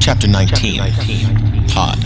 Chapter 19. Pod.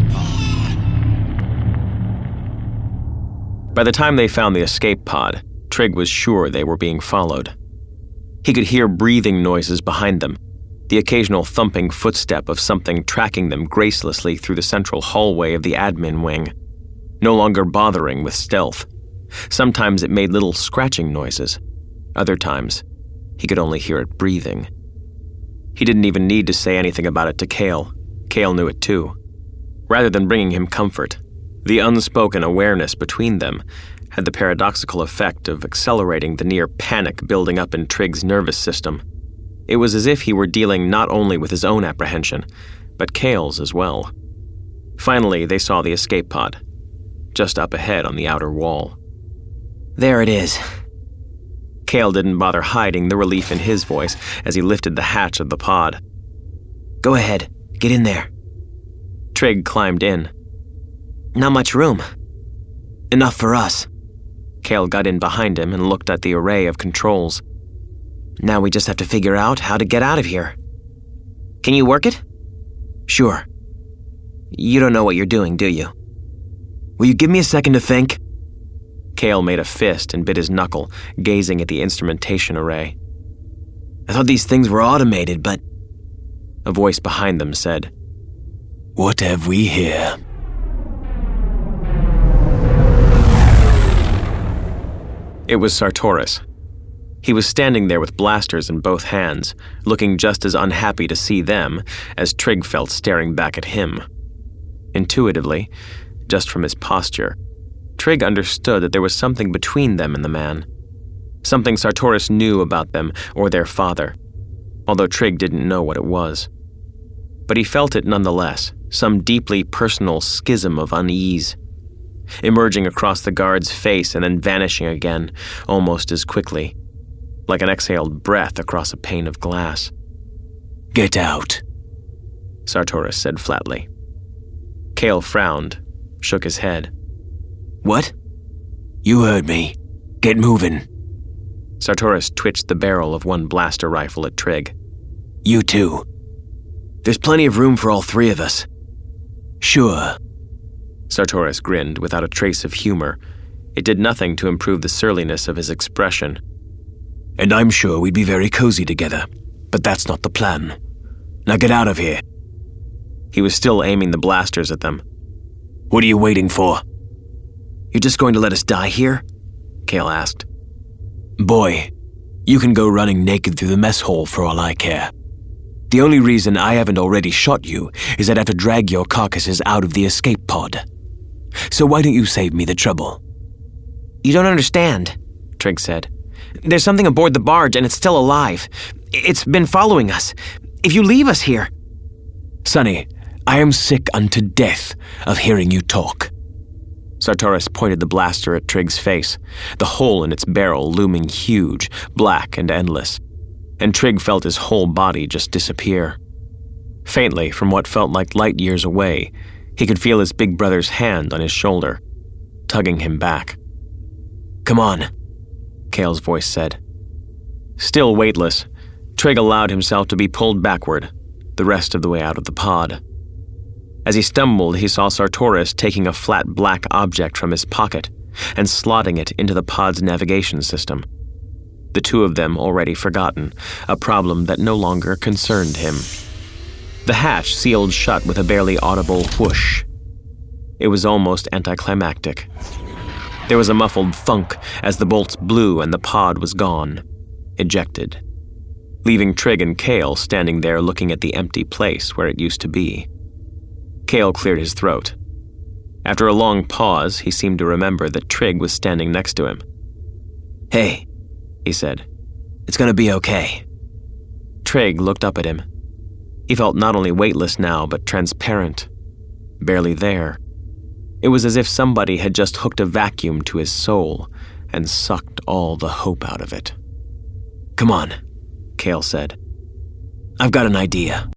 By the time they found the escape pod, Trig was sure they were being followed. He could hear breathing noises behind them, the occasional thumping footstep of something tracking them gracelessly through the central hallway of the admin wing, no longer bothering with stealth. Sometimes it made little scratching noises. Other times, he could only hear it breathing. He didn't even need to say anything about it to Cale. Cale knew it too. Rather than bringing him comfort, the unspoken awareness between them had the paradoxical effect of accelerating the near panic building up in Trig's nervous system. It was as if he were dealing not only with his own apprehension, but Cale's as well. Finally, they saw the escape pod, just up ahead on the outer wall. There it is. Cale didn't bother hiding the relief in his voice as he lifted the hatch of the pod. Go ahead, get in there. Trig climbed in. Not much room. Enough for us. Cale got in behind him and looked at the array of controls. Now we just have to figure out how to get out of here. Can you work it? Sure. You don't know what you're doing, do you? Will you give me a second to think? Cale made a fist and bit his knuckle, gazing at the instrumentation array. I thought these things were automated, but... A voice behind them said, "What have we here?" It was Sartoris. He was standing there with blasters in both hands, looking just as unhappy to see them as Trig felt staring back at him. Intuitively, just from his posture, Trig understood that there was something between them and the man. Something Sartoris knew about them or their father, although Trig didn't know what it was. But he felt it nonetheless, some deeply personal schism of unease, emerging across the guard's face and then vanishing again, almost as quickly, like an exhaled breath across a pane of glass. "Get out," Sartoris said flatly. Cale frowned, shook his head. What? "You heard me. Get moving." Sartoris twitched the barrel of one blaster rifle at Trig. "You too." There's plenty of room for all three of us. "Sure." Sartoris grinned without a trace of humor. It did nothing to improve the surliness of his expression. "And I'm sure we'd be very cozy together, but that's not the plan. Now get out of here." He was still aiming the blasters at them. "What are you waiting for?" You're just going to let us die here? Cale asked. "Boy, you can go running naked through the mess hall for all I care. The only reason I haven't already shot you is that I have to drag your carcasses out of the escape pod. So why don't you save me the trouble?" You don't understand, Trig said. There's something aboard the barge and it's still alive. It's been following us. If you leave us here... "Sonny, I am sick unto death of hearing you talk." Sartoris pointed the blaster at Trig's face, the hole in its barrel looming huge, black and endless, and Trig felt his whole body just disappear. Faintly, from what felt like light years away, he could feel his big brother's hand on his shoulder, tugging him back. "Come on," Cale's voice said. Still weightless, Trig allowed himself to be pulled backward, the rest of the way out of the pod. As he stumbled, he saw Sartoris taking a flat black object from his pocket and slotting it into the pod's navigation system. The two of them already forgotten, a problem that no longer concerned him. The hatch sealed shut with a barely audible whoosh. It was almost anticlimactic. There was a muffled thunk as the bolts blew and the pod was gone, ejected, leaving Trig and Cale standing there looking at the empty place where it used to be. Cale cleared his throat. After a long pause, he seemed to remember that Trig was standing next to him. "Hey," he said. "It's gonna be okay." Trig looked up at him. He felt not only weightless now, but transparent, barely there. It was as if somebody had just hooked a vacuum to his soul and sucked all the hope out of it. "Come on," Cale said. "I've got an idea."